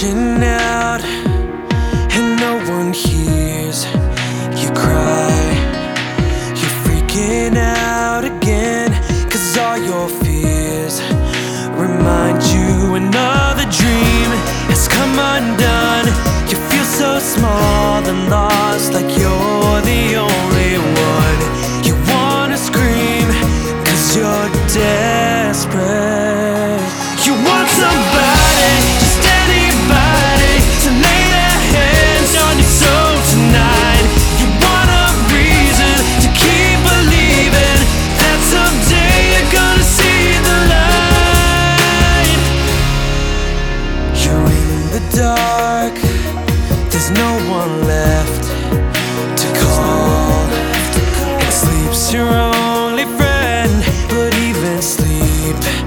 reaching out and no one hears you cry. You're freaking out again, 'cause all your fears remind you another dream has come undone. You feel so small and lost, like you're the only one. You wanna scream 'cause you're desperate. You want somebody, just anybody, to lay their hands on your soul tonight. You want a reason to keep believing that someday you're gonna see the light. You're in the dark, there's no one left to call, and sleep's your only friend. But even sleep